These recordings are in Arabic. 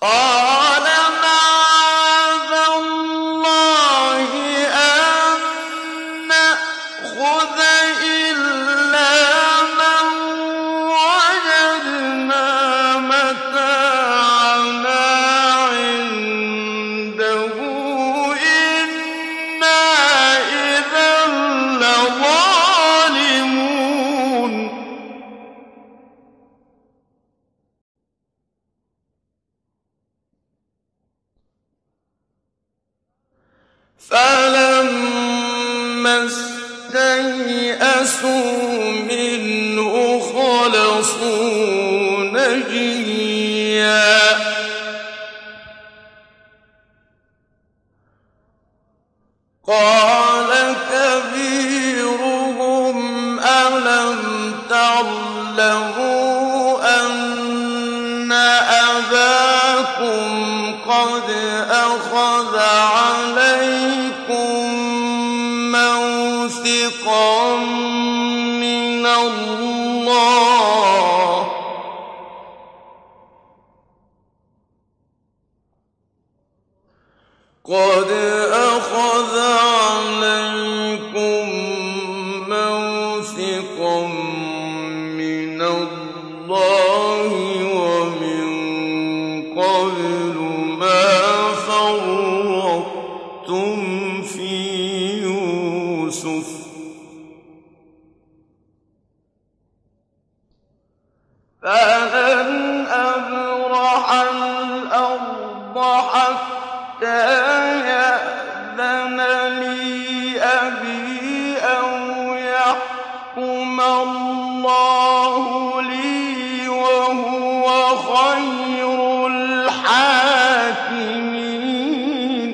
قَالَ مَعَاذَ اللَّهِ أَن نَّأْخُذَ إِلَّا مَن وَجَدْنَا مَتَاعَنَا عِندَهُ إِنَّا إِذًا لَّظَالِمُونَ فَلَمَّا اسْتَيْأَسُوا مِنْهُ خَلَصُوا نَجِيًّا قَالَ كَبِيرُهُمْ أَلَمْ تَعْلَمُوا أَنَّ أَبَاكُمْ قَدْ أَخَذَ عَلَيْكُم مَّوْثِقًا مِّنَ اللَّهِ وَمِن قَبْلُ مَا فَرَّطتُمْ فِي يُوسُفَ ۖ فَلَنْ أَبْرَحَ الْأَرْضَ حَتَّىٰ يَأْذَنَ لِي أَبِي أَوْ يَحْكُمَ اللَّهُ لِي وَهُوَ خَيْرُ الْحَاكِمِينَ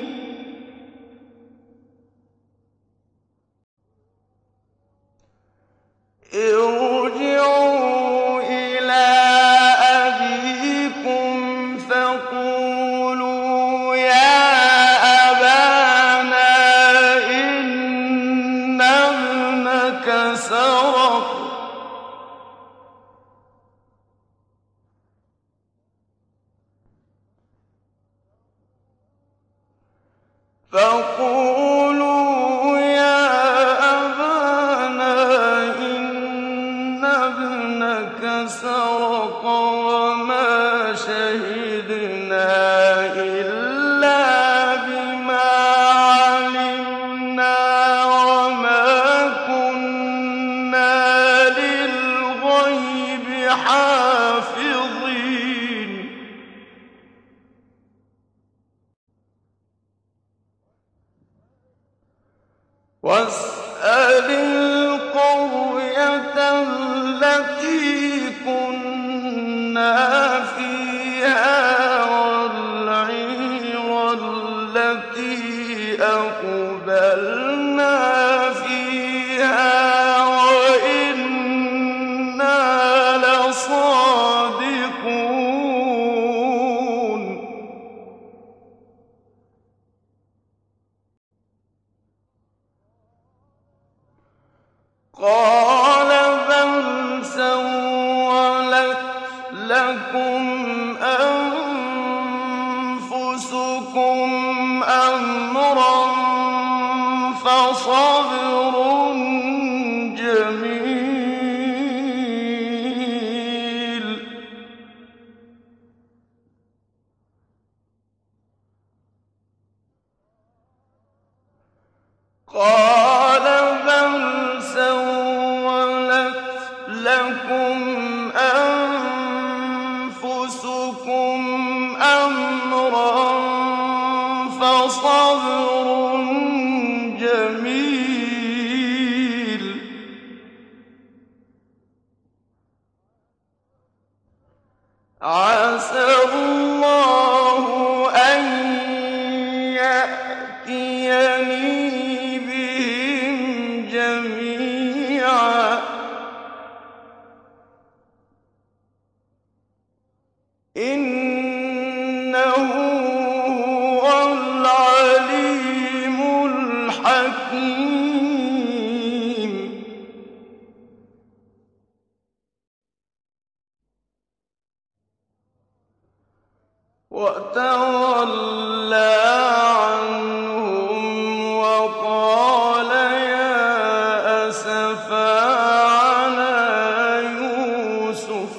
ارْجِعُوا إِلَىٰ أَبِيكُمْ فَقُولُوا يَا أَبَانَا إِنَّ ابْنَكَ سَرَقَ وَمَا شَهِدْنَا إِلَّا بِمَا عَلِمْنَا وَمَا كُنَّا لِلْغَيْبِ حَافِظِينَ وَاسْأَلِ الْقَرْيَةَ الَّتِي كُنَّا فِيهَا وَالْعِيرَ الَّتِي أَقْبَلْنَا فِيهَا وَإِنَّا لَصَادِقُونَ قَالَ بَلْ سَوَّلَتْ لَكُمْ أَنفُسُكُمْ أَمْرًا فَصَبْرٌ جَمِيلٌ قَالَ بَلْ سَوَّلَتْ لَكُمْ أَنفُسُكُمْ أَمْرًا فَصَبْرٌ جَمِيلٌ عَسَى اللَّهُ أَن يَأْتِيَنِي بِهِمْ جَمِيعًا إِنَّهُ هُوَ الْعَلِيمُ الْحَكِيمُ وَتَوَلَّىٰ عَنْهُمْ وَقَالَ يَا أَسَفَىٰ عَلَىٰ يُوسُفَ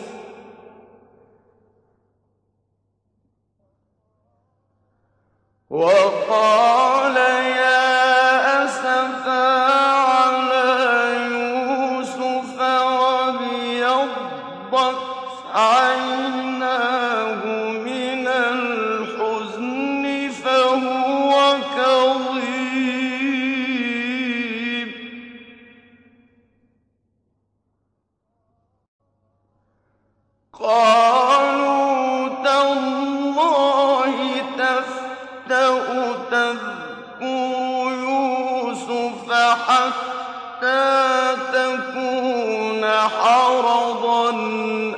وَابْيَضَّتْ عَيْنَاهُ مِنَ الْحُزْنِ فَهُوَ كَظِيمٌ قَالُوا تَاللَّهِ تَفْتَأُ تَذْكُرُ يُوسُفَ حَتَّىٰ تَكُونَ حَرَضًا